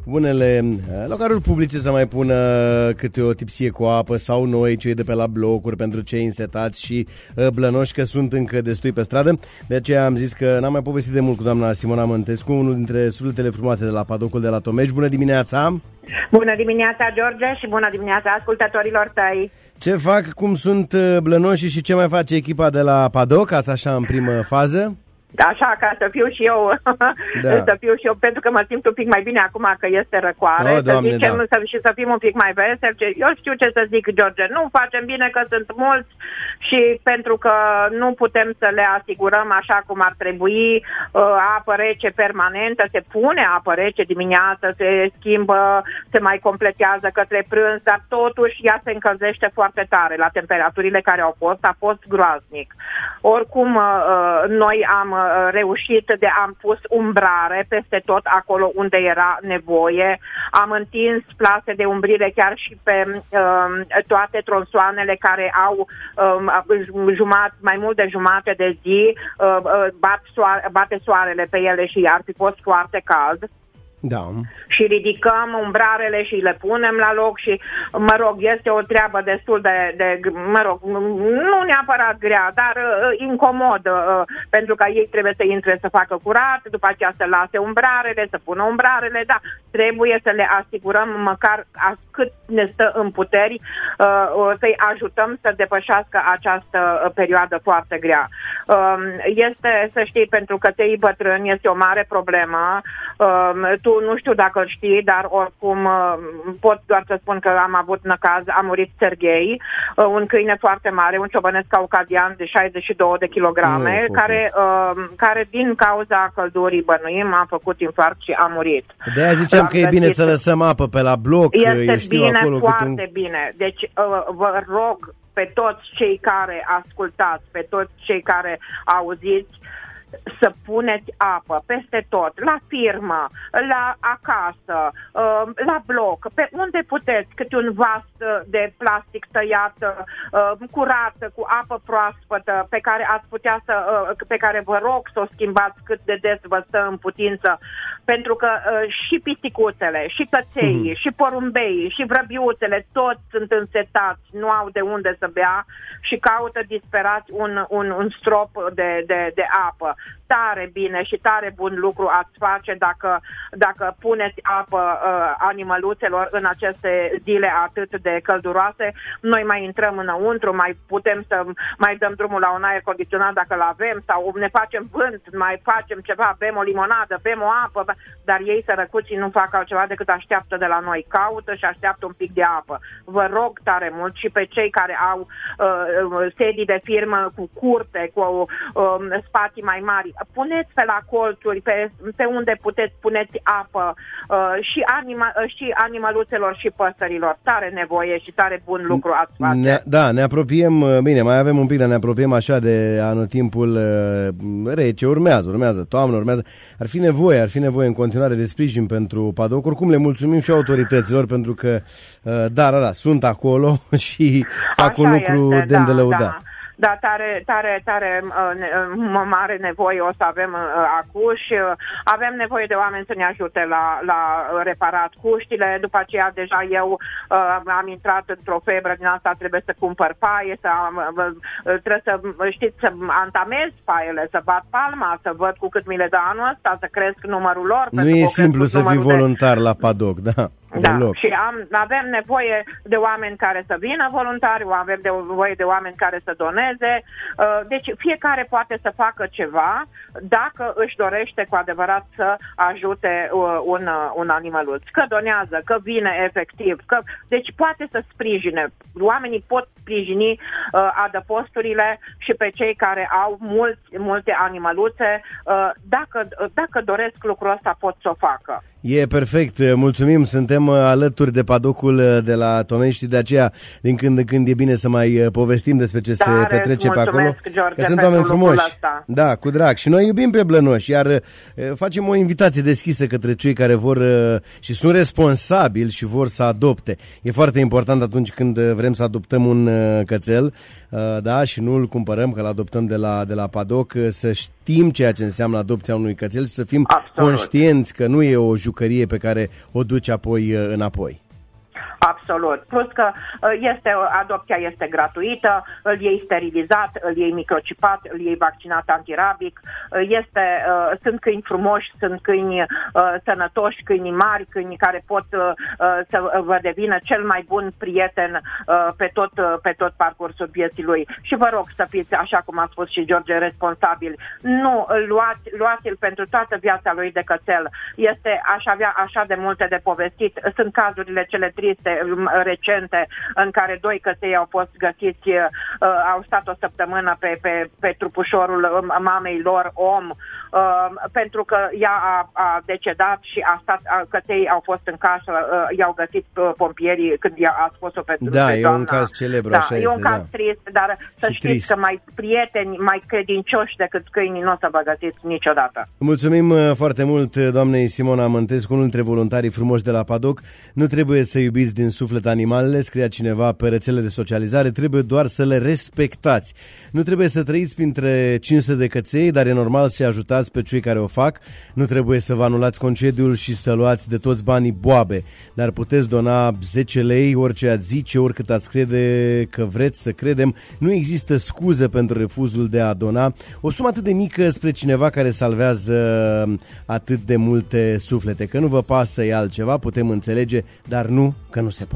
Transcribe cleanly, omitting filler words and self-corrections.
unele locaruri publice să mai pună câte o tipsie cu apă sau noi, cei de pe la blocuri, pentru cei însetați și blănoși, că sunt încă destui pe stradă. De aceea am zis că n-am mai povestit de mult cu doamna Simona Mântescu, unul dintre sufletele frumoase de la Padocul de la Tomești. Bună dimineața! Bună dimineața, George, și bună dimineața ascultătorilor tăi! Ce fac, cum sunt blănoșii și ce mai face echipa de la Padoc, asta așa în primă fază? Așa, ca să fiu și eu, să fiu și eu, pentru că mă simt un pic mai bine acum că este răcoare, Doamne, să zicem, și să fim un pic mai veseli. Eu știu ce să zic, George, nu facem bine că sunt mulți și pentru că nu putem să le asigurăm așa cum ar trebui, apă rece permanentă, se pune apă rece dimineața, se schimbă, se mai completează către prânz, dar totuși ea se încălzește foarte tare la temperaturile care au fost, a fost groaznic. Oricum, noi am reușit am pus umbrare peste tot acolo unde era nevoie, am întins plase de umbrire chiar și pe toate tronsoanele care au mai mult de jumate de zi, bate soarele pe ele și ar fi fost foarte cald. Da. Și ridicăm umbrarele și le punem la loc și, mă rog, este o treabă destul de mă rog, nu neapărat grea, dar incomod, pentru că ei trebuie să intre să facă curat, după aceea să lase umbrarele, să pună umbrarele, da, trebuie să le asigurăm măcar cât ne stă în puteri, să-i ajutăm să depășească această perioadă foarte grea. Este, să știi, pentru că cei bătrâni este o mare problemă. Tu nu știu dacă îl știi, dar oricum pot doar să spun că am avut năcaz, a murit Serghei, un câine foarte mare, un ciobănesc caucadian de 62 de kilograme, care din cauza căldurii, bănuim, a făcut infarct și a murit. De-aia ziceam că e bine să lăsăm apă pe la bloc. Este bine, acolo foarte bine. Deci vă rog pe toți cei care ascultați, pe toți cei care auziți, să puneți apă peste tot, la firmă, la acasă, la bloc, pe unde puteți, câte un vas de plastic tăiat, curat, cu apă proaspătă, pe care vă rog să o schimbați cât de des vă stă în putință, pentru că și pisicuțele, și cățeii, și porumbeii, și vrăbiuțele, toți sunt însetați, nu au de unde să bea și caută disperați un strop de apă. Tare bine și tare bun lucru ați face dacă puneți apă animăluțelor în aceste zile atât de călduroase. Noi mai intrăm înăuntru, mai putem să mai dăm drumul la un aer condiționat dacă l-avem, sau ne facem vânt, mai facem ceva, bem o limonadă, bem o apă, dar ei, sărăcuții, nu fac altceva decât așteaptă de la noi, caută și așteaptă un pic de apă. Vă rog tare mult și pe cei care au sedii de firmă cu curte, cu spații mai mari, puneți pe la colțuri, pe unde puteți, puneți apă și animăluțelor și păsărilor. Tare nevoie și tare bun lucru ați face. Ne apropiem, bine, mai avem un pic, dar ne apropiem așa de anotimpul rece, urmează toamnă, urmează. Ar fi nevoie în continuare de sprijin pentru Padoc. Oricum le mulțumim și autorităților pentru că, da, sunt acolo și fac un lucru de îndelăudat. Da. Da, tare mare nevoie o să avem acuși. Avem nevoie de oameni să ne ajute la reparat cuștile. După aceea deja eu am intrat într-o febră din asta, trebuie să cumpăr paie, trebuie să, știți, să antamez paiele, să bat palma, să văd cu cât mi le dă anul ăsta, să cresc numărul lor. Nu e simplu să fii voluntar la Padoc, da. Da, și avem nevoie de oameni care să vină voluntari, avem nevoie de oameni care să doneze. Deci fiecare poate să facă ceva dacă își dorește cu adevărat să ajute un animăluț. Că donează, că vine efectiv, deci poate să sprijine. Oamenii pot sprijini adăposturile și pe cei care au multe animăluțe. Dacă doresc lucrul ăsta, pot să o facă. E perfect, mulțumim, suntem alături de Padocul de la Tomești și de aceea din când în când e bine să mai povestim despre ce se petrece pe acolo. George, că sunt oameni frumoși. Da, cu drag. Și noi iubim pe blănoși, iar facem o invitație deschisă către cei care vor și sunt responsabili și vor să adopte. E foarte important atunci când vrem să adoptăm un cățel, da, și nu îl cumpărăm, că îl adoptăm de la Padoc, să știm ceea ce înseamnă adopția unui cățel și să fim conștienți că nu e o jucărie jucărie pe care o duci apoi înapoi. Absolut. Plus că adopția este gratuită, îl iei sterilizat, îl iei microcipat, îl iei vaccinat antirabic. Sunt câini frumoși, sunt câini sănătoși, câini mari, câini care pot să vă devină cel mai bun prieten pe tot parcursul vieții lui. Și vă rog să fiți, așa cum a spus și George, responsabil. Nu, luați-l pentru toată viața lui de cățel. Aș avea așa de multe de povestit. Sunt cazurile cele triste recente în care 2 căței au fost găsiți, au stat o săptămână pe trupușorul mamei lor om, pentru că ea a decedat și căței au fost în casă, i-au găsit pompierii când a scos-o pe doamna. E un caz celebru, așa este. E un caz trist, dar să știți trist. Că mai prieteni, mai credincioși decât câinii nu o să vă găsiți niciodată. Mulțumim foarte mult, doamnei Simona Mântescu, unul dintre voluntarii frumoși de la Padoc. Nu trebuie să iubiți din suflet animalele, scria cineva pe rețele de socializare, trebuie doar să le respectați. Nu trebuie să trăiți printre 500 de căței, dar e normal să-i ajutați pe cei care o fac. Nu trebuie să vă anulați concediul și să luați de toți banii boabe, dar puteți dona 10 lei, orice ați zice, oricât ați crede că vreți să credem. Nu există scuză pentru refuzul de a dona. O sumă atât de mică spre cineva care salvează atât de multe suflete. Că nu vă pasă e altceva, putem înțelege, dar nu că nu se poate.